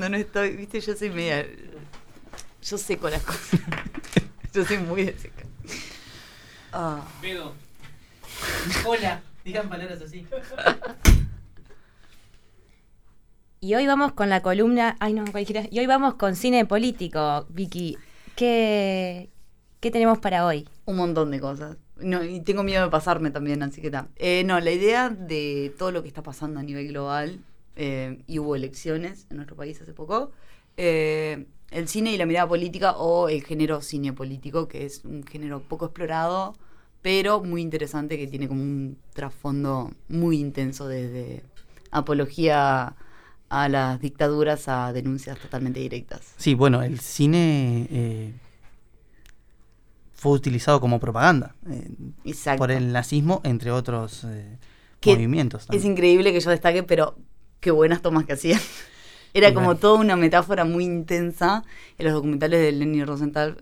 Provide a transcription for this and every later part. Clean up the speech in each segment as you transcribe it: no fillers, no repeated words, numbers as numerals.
cuando no estoy, viste, yo soy media... Yo seco las cosas. Yo soy muy de seca. Veo. Hola, digan palabras así. Y hoy vamos con la columna... Ay, no, cualquiera. Y hoy vamos con cine político, Vicky. ¿Qué tenemos para hoy? Un montón de cosas. No, y tengo miedo de pasarme también, así que está. No, la idea de todo lo que está pasando a nivel global, y hubo elecciones en nuestro país hace poco, el cine y la mirada política, o el género cine político, que es un género poco explorado, pero muy interesante, que tiene como un trasfondo muy intenso, desde apología a las dictaduras a denuncias totalmente directas. Sí, bueno, el cine fue utilizado como propaganda por el nazismo, entre otros movimientos también. Es increíble que yo destaque, pero qué buenas tomas que hacían. Era como toda una metáfora muy intensa. En los documentales de Leni Rosenthal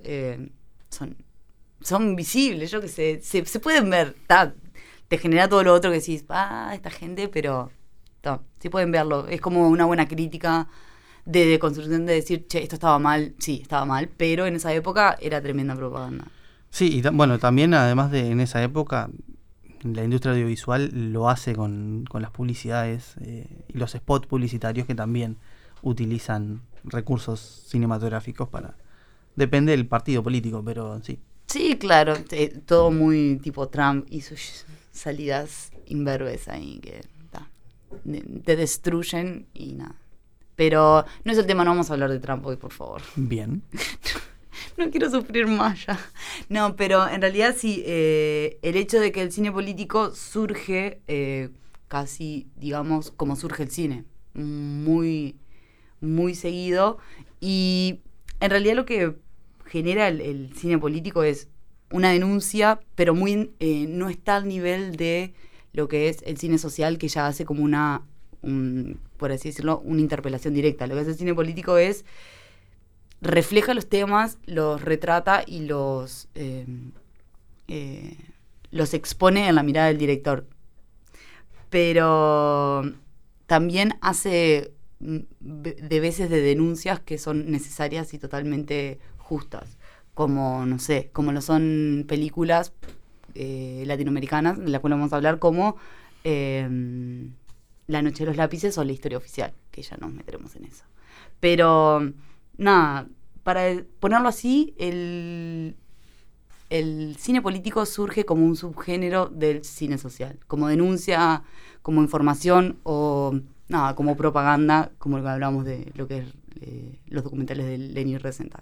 son visibles, yo que sé, se pueden ver. Te genera todo lo otro que decís, esta gente, pero sí pueden verlo. Es como una buena crítica de construcción, de decir, che, esto estaba mal. Sí, estaba mal, pero en esa época era tremenda propaganda. Sí, y bueno, también además de en esa época, la industria audiovisual lo hace con las publicidades y los spots publicitarios, que también utilizan recursos cinematográficos para... Depende del partido político, pero sí. Sí, claro, todo muy tipo Trump y sus salidas imberbes ahí que te destruyen y nada. Pero no es el tema, no vamos a hablar de Trump hoy, por favor. Bien. No quiero sufrir más ya. No, pero en realidad sí, el hecho de que el cine político surge casi, digamos, como surge el cine, muy, muy seguido. Y en realidad lo que genera el cine político es una denuncia, pero muy no está al nivel de lo que es el cine social, que ya hace como por así decirlo, una interpelación directa. Lo que hace el cine político es refleja los temas, los retrata y los expone en la mirada del director. Pero también hace de veces de denuncias que son necesarias y totalmente justas, como, no sé, como lo son películas latinoamericanas, de la cual vamos a hablar, como La Noche de los Lápices o La Historia Oficial, que ya nos meteremos en eso. Pero nada, para ponerlo así, el cine político surge como un subgénero del cine social, como denuncia, como información o nada, como propaganda, como lo que hablamos de lo que es los documentales de Leni Rosenthal.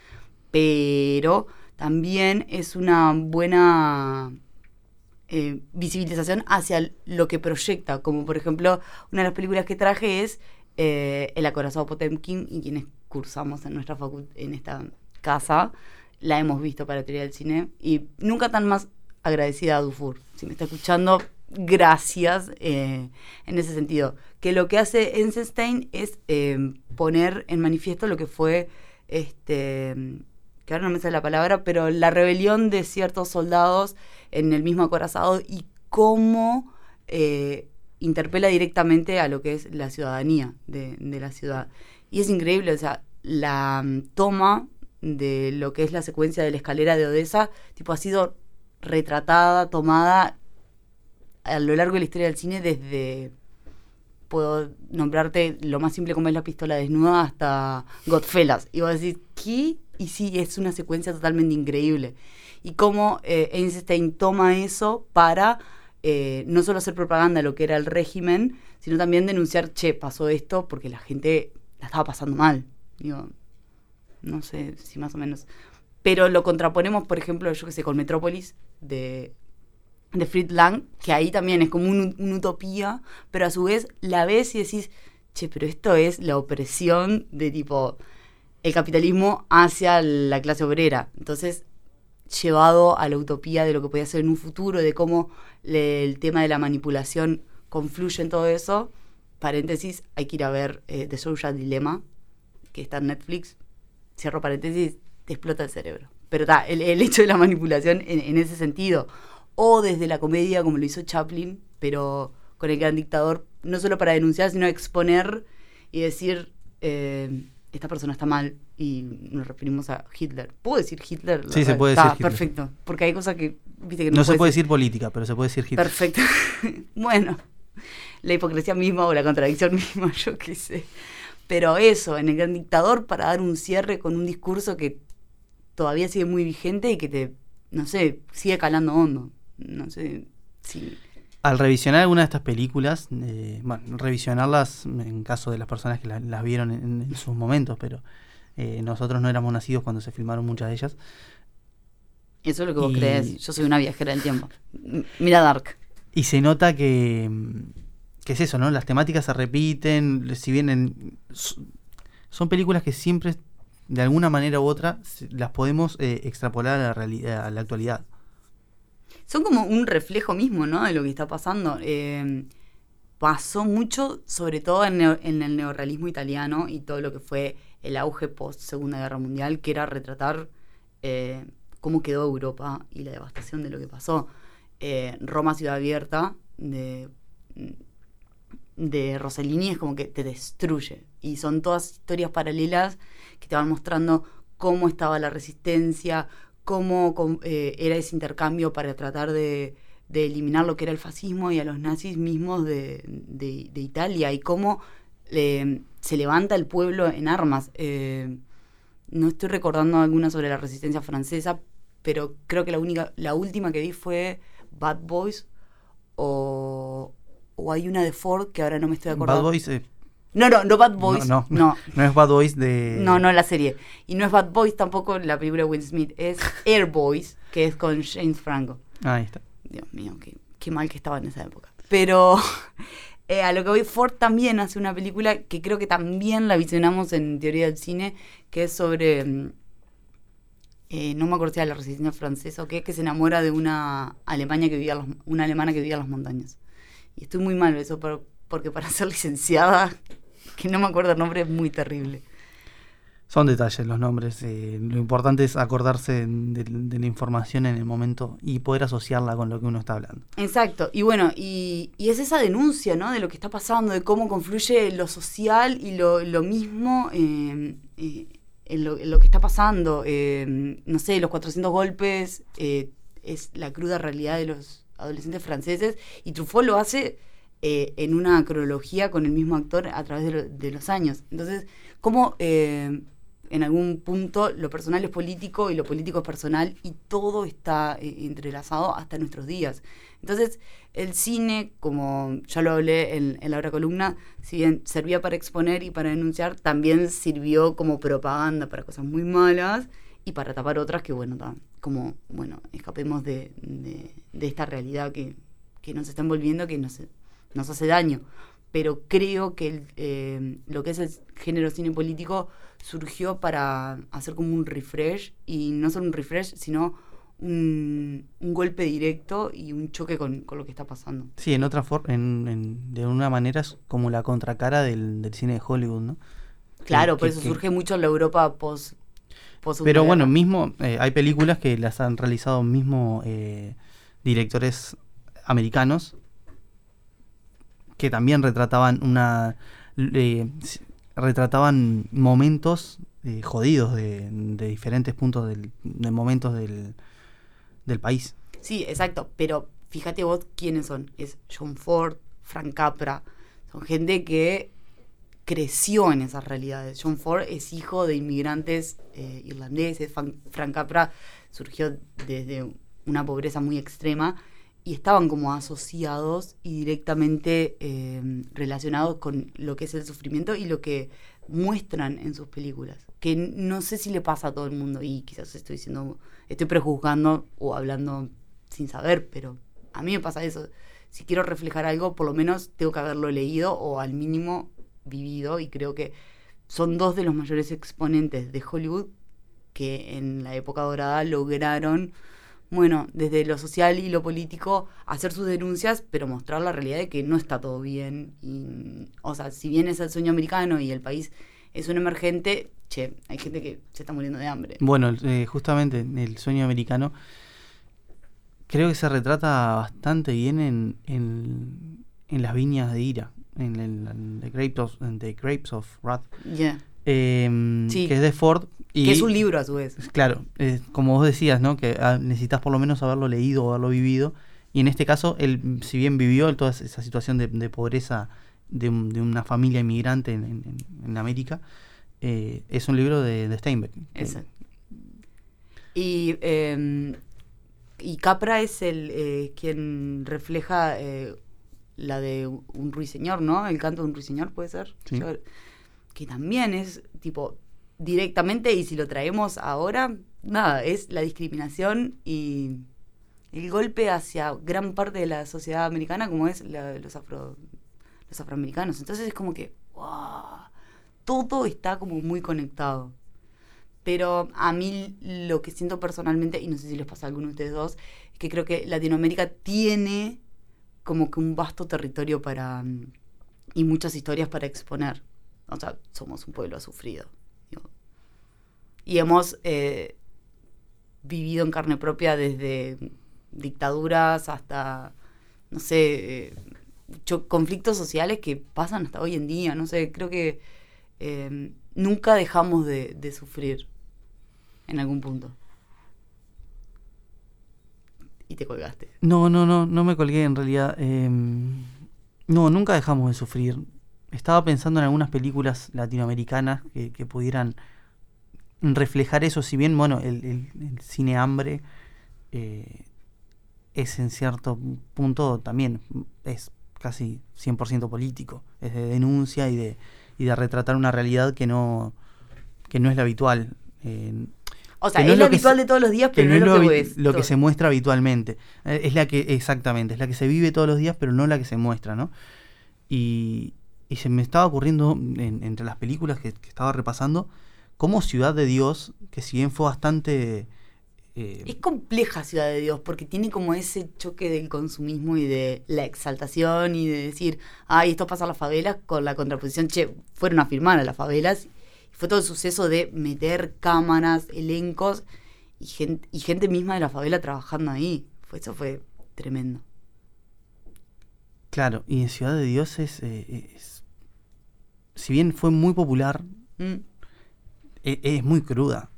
Pero también es una buena visibilización hacia lo que proyecta, como por ejemplo, una de las películas que traje es El acorazado Potemkin, y quienes cursamos en nuestra en esta casa la hemos visto para teoría del cine, y nunca tan más agradecida a Dufour. Si me está escuchando, gracias en ese sentido. Que lo que hace Eisenstein es poner en manifiesto lo que fue, que ahora no me sale la palabra, pero la rebelión de ciertos soldados en el mismo acorazado, y cómo interpela directamente a lo que es la ciudadanía de la ciudad. Y es increíble, o sea, la toma de lo que es la secuencia de la escalera de Odessa, tipo, ha sido retratada, tomada a lo largo de la historia del cine, desde, puedo nombrarte lo más simple como es La pistola desnuda, hasta Godfellas. Y vos decís, ¿qué? Y sí, es una secuencia totalmente increíble. Y cómo Eisenstein toma eso para no solo hacer propaganda de lo que era el régimen, sino también denunciar, che, pasó esto porque la gente la estaba pasando mal. Digo, no sé si más o menos. Pero lo contraponemos, por ejemplo, yo que sé, con Metrópolis de Fritz Lang, que ahí también es como una utopía, pero a su vez la ves y decís, che, pero esto es la opresión de tipo el capitalismo hacia la clase obrera. Entonces, llevado a la utopía de lo que podía ser en un futuro, de cómo el tema de la manipulación confluye en todo eso. Paréntesis, hay que ir a ver The Social Dilemma, que está en Netflix. Cierro paréntesis, te explota el cerebro. Pero está, el hecho de la manipulación en ese sentido. O desde la comedia, como lo hizo Chaplin, pero con El Gran Dictador, no solo para denunciar, sino exponer y decir, esta persona está mal y nos referimos a Hitler. ¿Puedo decir Hitler? Sí, se puede decir Hitler. Perfecto, porque hay cosas que, viste, que No se puede puedes decir política, pero se puede decir Hitler. Perfecto. Bueno, la hipocresía misma o la contradicción misma, yo qué sé. Pero eso, en El Gran Dictador, para dar un cierre con un discurso que todavía sigue muy vigente y que te, no sé, sigue calando hondo. No sé si... Al revisionar alguna de estas películas, bueno, revisionarlas en caso de las personas que las vieron en sus momentos, pero nosotros no éramos nacidos cuando se filmaron muchas de ellas. Eso es lo que vos crees. Yo soy una viajera del tiempo. Mira Dark. Y se nota que es eso, ¿no? Las temáticas se repiten, si bien son películas que siempre, de alguna manera u otra, las podemos extrapolar a la realidad, a la actualidad. Son como un reflejo mismo, ¿no? De lo que está pasando. Pasó mucho, sobre todo en el neorrealismo italiano y todo lo que fue el auge post Segunda Guerra Mundial, que era retratar cómo quedó Europa y la devastación de lo que pasó. Roma Ciudad Abierta de Rossellini es como que te destruye, y son todas historias paralelas que te van mostrando cómo estaba la resistencia, cómo era ese intercambio para tratar de eliminar lo que era el fascismo y a los nazis mismos de Italia, y cómo se levanta el pueblo en armas. No estoy recordando alguna sobre la resistencia francesa, pero creo que la última que vi fue Bad Boys, o hay una de Ford que ahora no me estoy acordando. Bad Boys... No Bad Boys. No es Bad Boys de... No la serie. Y no es Bad Boys tampoco la película de Will Smith. Es Air Boys, que es con James Franco. Ahí está. Dios mío, qué mal que estaba en esa época. Pero a lo que voy, Ford también hace una película que creo que también la visionamos en Teoría del Cine, que es sobre... no me acuerdo si era la resistencia francesa o qué, que se enamora de una alemana que vivía en las montañas. Y estoy muy mal eso, porque para ser licenciada, que no me acuerdo el nombre, es muy terrible. Son detalles los nombres. Lo importante es acordarse de la información en el momento y poder asociarla con lo que uno está hablando. Exacto. Y bueno, y es esa denuncia, ¿no? De lo que está pasando, de cómo confluye lo social y lo mismo en lo que está pasando. No sé, los 400 golpes es la cruda realidad de los adolescentes franceses, y Truffaut lo hace en una cronología con el mismo actor a través de los años. Entonces, cómo en algún punto lo personal es político y lo político es personal, y todo está entrelazado hasta nuestros días. Entonces, el cine, como ya lo hablé en la otra columna, si bien servía para exponer y para denunciar, también sirvió como propaganda para cosas muy malas y para tapar otras que, escapemos de esta realidad que nos está envolviendo, que nos hace daño. Pero creo que lo que es el género cine político surgió para hacer como un refresh, y no solo un refresh, sino un golpe directo y un choque con lo que está pasando. Sí, en otra forma, de una manera es como la contracara del cine de Hollywood, ¿no? Claro, por eso surge mucho en la Europa post pero bueno, mismo hay películas que las han realizado mismo directores americanos que también retrataban momentos jodidos de diferentes puntos de momentos del país. Sí, exacto, pero fíjate vos quiénes son. Es John Ford, Frank Capra, son gente que creció en esas realidades. John Ford es hijo de inmigrantes irlandeses, Frank Capra surgió desde una pobreza muy extrema, y estaban como asociados y directamente relacionados con lo que es el sufrimiento y lo que muestran en sus películas, que no sé si le pasa a todo el mundo, y quizás estoy prejuzgando o hablando sin saber, pero a mí me pasa eso. Si quiero reflejar algo, por lo menos tengo que haberlo leído o al mínimo vivido, y creo que son dos de los mayores exponentes de Hollywood que en la época dorada lograron, desde lo social y lo político, hacer sus denuncias, pero mostrar la realidad de que no está todo bien. Y, si bien es el sueño americano y el país es un emergente, hay gente que se está muriendo de hambre. Bueno, justamente el sueño americano creo que se retrata bastante bien en Las Viñas de Ira, en The Grapes of Wrath, Yeah. Sí. que es de Ford. Y, Que es un libro a su vez. Claro, como vos decías, ¿no? Que necesitas por lo menos haberlo leído o haberlo vivido. Y en este caso, él, si bien vivió toda esa situación de pobreza de una familia inmigrante en América, es un libro de Steinbeck. Exacto. Y Capra es quien refleja la de un ruiseñor, ¿no? El canto de un ruiseñor, ¿puede ser? Sí. Que también es tipo directamente, y si lo traemos ahora, nada, es la discriminación y el golpe hacia gran parte de la sociedad americana, como es los afroamericanos. Entonces es como que wow, todo está como muy conectado. Pero a mí lo que siento personalmente, y no sé si les pasa a alguno de ustedes dos, es que creo que Latinoamérica tiene como que un vasto territorio y muchas historias para exponer. O sea, somos un pueblo sufrido. Digo. Y hemos vivido en carne propia desde dictaduras hasta, no sé, conflictos sociales que pasan hasta hoy en día. No sé, creo que nunca dejamos de sufrir en algún punto. Y te colgaste. No me colgué en realidad. No, nunca dejamos de sufrir. Estaba pensando en algunas películas latinoamericanas que pudieran reflejar eso, si bien, bueno, el cine hambre es en cierto punto también, es casi 100% político, es de denuncia y de retratar una realidad que no es la habitual. O sea, es lo habitual de todos los días, pero no es lo que ves. Lo que se muestra habitualmente. Es la que, exactamente, es la que se vive todos los días, pero no la que se muestra, ¿no? Y se me estaba ocurriendo, entre las películas que estaba repasando, como Ciudad de Dios, que si bien fue bastante... es compleja Ciudad de Dios, porque tiene como ese choque del consumismo y de la exaltación y de decir, ay, esto pasa en las favelas, con la contraposición, fueron a filmar a las favelas. Fue todo el suceso de meter cámaras, elencos y gente misma de la favela trabajando ahí. Eso fue tremendo. Claro, y en Ciudad de Dios si bien fue muy popular, es muy cruda.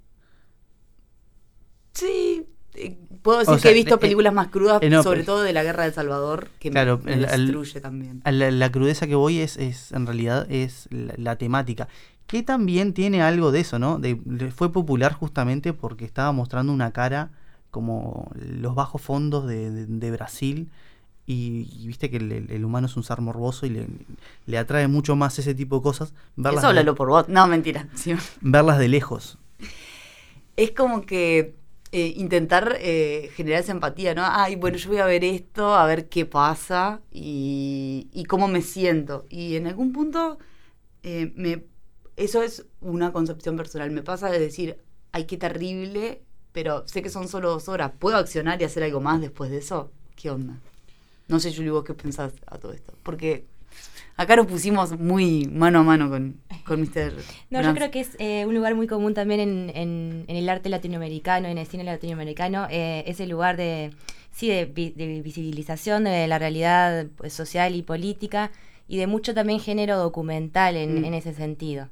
Sí, puedo decir que he visto películas más crudas, no, sobre todo de la Guerra de El Salvador, que claro, me destruye también. La crudeza que voy es en realidad es la temática, que también tiene algo de eso, ¿no? Fue popular justamente porque estaba mostrando una cara como los bajos fondos de Brasil, y viste que el humano es un ser morboso y le atrae mucho más ese tipo de cosas. Eso háblalo por vos. No, mentira. Sí. Verlas de lejos. Es como que intentar generar esa empatía, ¿no? Ay, bueno, yo voy a ver esto, a ver qué pasa y cómo me siento. Y en algún punto eso es una concepción personal. Me pasa de decir, ay, qué terrible, pero sé que son solo 2 horas. ¿Puedo accionar y hacer algo más después de eso? ¿Qué onda? No sé, Juli, vos qué pensás a todo esto. Porque acá nos pusimos muy mano a mano con Mr. No, yo creo que es un lugar muy común también en el arte latinoamericano, en el cine latinoamericano, ese lugar de visibilización de la realidad pues, social y política, y de mucho también género documental en ese sentido.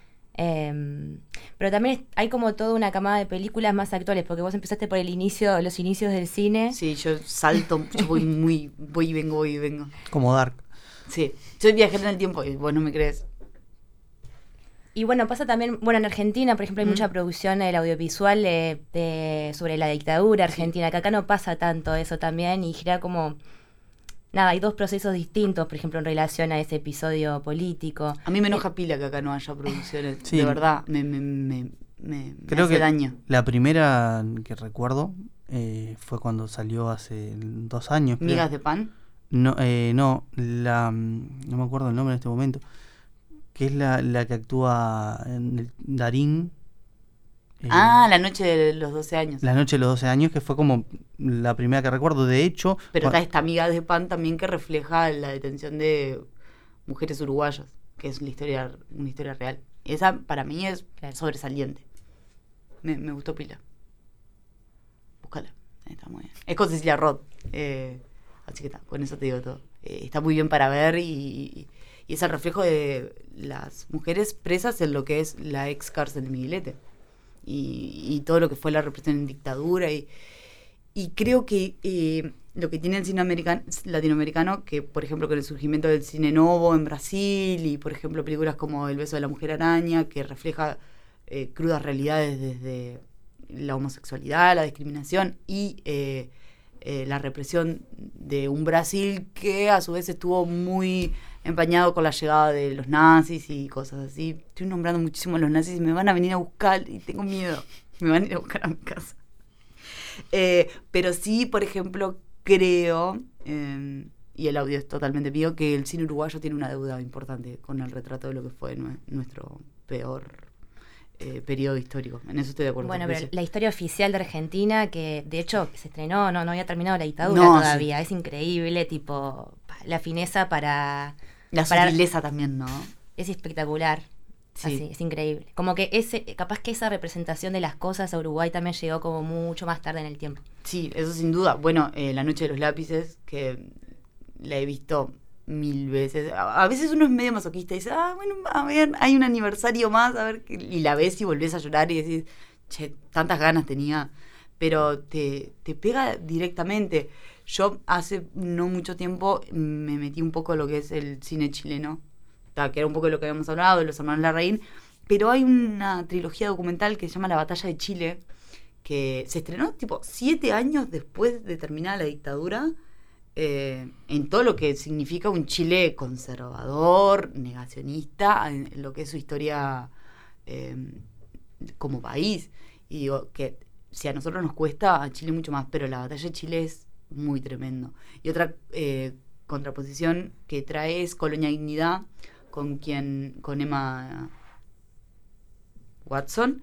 Pero también hay como toda una camada de películas más actuales, porque vos empezaste por los inicios del cine. Sí, yo salto, yo voy y vengo. Como Dark. Sí, soy viajera en el tiempo y vos no me crees. Y bueno, pasa también, bueno, en Argentina, por ejemplo, hay mucha producción del audiovisual sobre la dictadura argentina, que acá no pasa tanto eso también, y gira como... Nada, hay 2 procesos distintos, por ejemplo, en relación a ese episodio político. A mí me enoja pila que acá no haya producciones. Sí. De verdad, me Creo hace que daño. La primera que recuerdo fue cuando salió hace 2 años. Creo. ¿Migas de pan? No, no me acuerdo el nombre en este momento. Que es la que actúa en Darín. La noche de los 12 años. La noche de los 12 años, que fue como la primera que recuerdo. De hecho... Pero está esta Migas de pan también que refleja la detención de mujeres uruguayas, que es una historia real. Esa para mí es sobresaliente. Me gustó pila. Búscala, está muy bien. Es con Cecilia Roth. Así que está, con eso te digo todo. está muy bien para ver y es el reflejo de las mujeres presas en lo que es la ex cárcel de Miguelete y todo lo que fue la represión en dictadura y creo que lo que tiene el cine latinoamericano, que por ejemplo con el surgimiento del cine novo en Brasil y por ejemplo películas como El beso de la mujer araña, que refleja crudas realidades desde la homosexualidad, la discriminación y la represión de un Brasil que a su vez estuvo muy empañado con la llegada de los nazis y cosas así. Estoy nombrando muchísimo a los nazis y me van a venir a buscar y tengo miedo, me van a ir a buscar a mi casa. Pero sí, por ejemplo, creo, y el audio es totalmente mío, que el cine uruguayo tiene una deuda importante con el retrato de lo que fue nuestro peor periodo histórico. En eso estoy de acuerdo. Bueno, pero la historia oficial de Argentina, que de hecho se estrenó, no había terminado la dictadura todavía, sí. Es increíble, tipo, la fineza para... La sutileza también, ¿no? Es espectacular. Sí. Así, es increíble. Como que capaz que esa representación de las cosas a Uruguay también llegó como mucho más tarde en el tiempo. Sí, eso sin duda. Bueno, La noche de los lápices, que la he visto 1000 veces. A veces uno es medio masoquista y dice, bueno, a ver, hay un aniversario más, a ver, y la ves y volvés a llorar y decís, che, tantas ganas tenía. Pero te pega directamente. Yo hace no mucho tiempo me metí un poco en lo que es el cine chileno, que era un poco de lo que habíamos hablado, de los hermanos Larraín, pero hay una trilogía documental que se llama La batalla de Chile, que se estrenó tipo 7 años después de terminar la dictadura, en todo lo que significa un Chile conservador, negacionista, en lo que es su historia como país. Y digo que si a nosotros nos cuesta, a Chile mucho más, pero la batalla de Chile es muy tremendo. Y otra contraposición que trae es Colonia Dignidad, con Emma Watson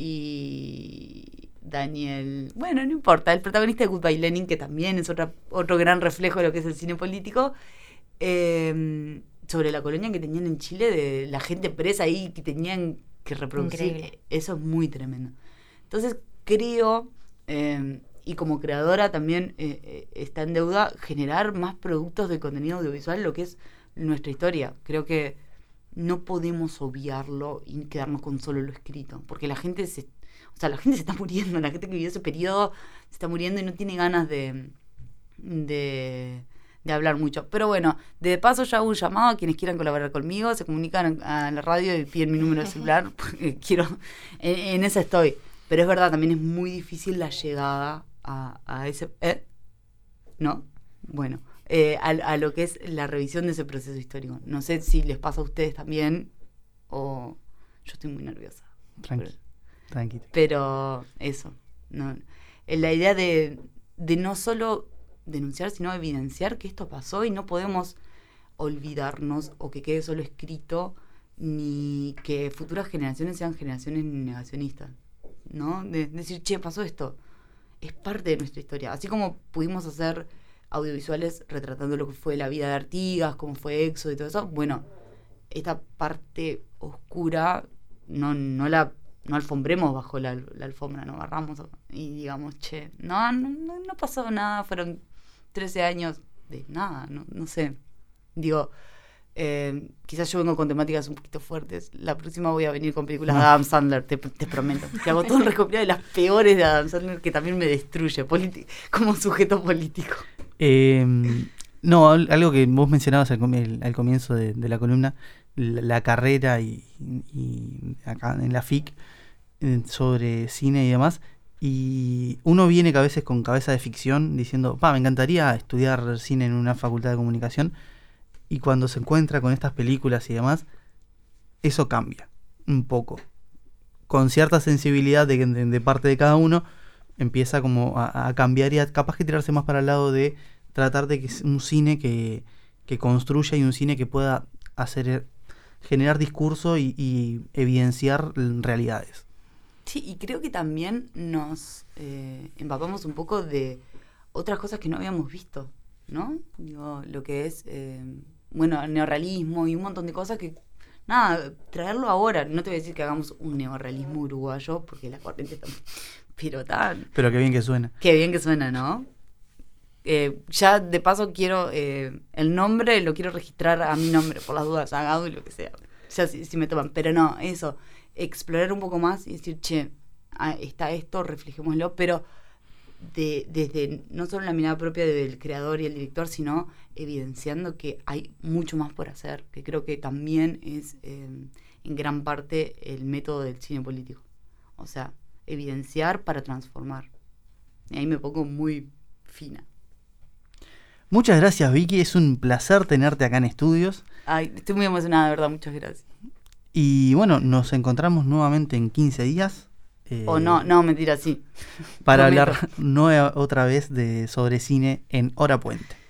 y Daniel, bueno, no importa, el protagonista de Goodbye Lenin, que también es otro gran reflejo de lo que es el cine político, sobre la colonia que tenían en Chile, de la gente presa ahí que tenían que reproducir. Increíble. Eso es muy tremendo. Entonces creo, y como creadora también está en deuda generar más productos de contenido audiovisual, lo que es nuestra historia. Creo que no podemos obviarlo y quedarnos con solo lo escrito, porque la gente se está muriendo, la gente que vivió ese periodo se está muriendo y no tiene ganas de hablar mucho. Pero bueno, de paso ya hago un llamado a quienes quieran colaborar conmigo, se comunican a la radio y piden mi número de celular, porque en esa estoy. Pero es verdad, también es muy difícil la llegada a ese... ¿No? Bueno, a lo que es la revisión de ese proceso histórico. No sé si les pasa a ustedes también o yo estoy muy nerviosa. Tranquilo. Pero eso, no, la idea de no solo denunciar, sino evidenciar que esto pasó y no podemos olvidarnos o que quede solo escrito, ni que futuras generaciones sean generaciones negacionistas, ¿no? De decir, che, pasó esto. Es parte de nuestra historia. Así como pudimos hacer audiovisuales retratando lo que fue la vida de Artigas, cómo fue Éxodo y todo eso, bueno, esta parte oscura no alfombremos bajo la alfombra, no barramos y digamos, che, no pasó nada, fueron 13 años de nada, no sé. Digo, quizás yo vengo con temáticas un poquito fuertes. La próxima voy a venir con películas de Adam Sandler, te prometo. Que hago todo el recopilado de las peores de Adam Sandler, que también me destruye como sujeto político. No, algo que vos mencionabas al comienzo de la columna, la carrera y acá en la FIC sobre cine y demás, y uno viene que a veces con cabeza de ficción diciendo, me encantaría estudiar cine en una facultad de comunicación, y cuando se encuentra con estas películas y demás, eso cambia un poco, con cierta sensibilidad de parte de cada uno, empieza como a cambiar y a capaz que tirarse más para el lado de tratar de que es un cine que construya y un cine que pueda generar discurso y evidenciar realidades. Sí, y creo que también nos empapamos un poco de otras cosas que no habíamos visto, ¿no? Digo, lo que es, el neorrealismo y un montón de cosas que, traerlo ahora. No te voy a decir que hagamos un neorrealismo uruguayo, porque la corriente está... Pero qué bien que suena. Qué bien que suena, ¿no? Ya de paso quiero el nombre, lo quiero registrar a mi nombre, por las dudas, Agado y lo que sea. Ya si me toman. Pero no, eso, explorar un poco más y decir, che, está esto, reflejémoslo, pero desde no solo la mirada propia del creador y el director, sino evidenciando que hay mucho más por hacer, que creo que también es en gran parte el método del cine político. O sea, evidenciar para transformar. Y ahí me pongo muy fina. Muchas gracias, Vicky. Es un placer tenerte acá en estudios. Ay, estoy muy emocionada, de verdad. Muchas gracias. Y bueno, nos encontramos nuevamente en 15 días. O no, mentira, sí. Para Prometo. hablar otra vez sobre cine en Hora Puente.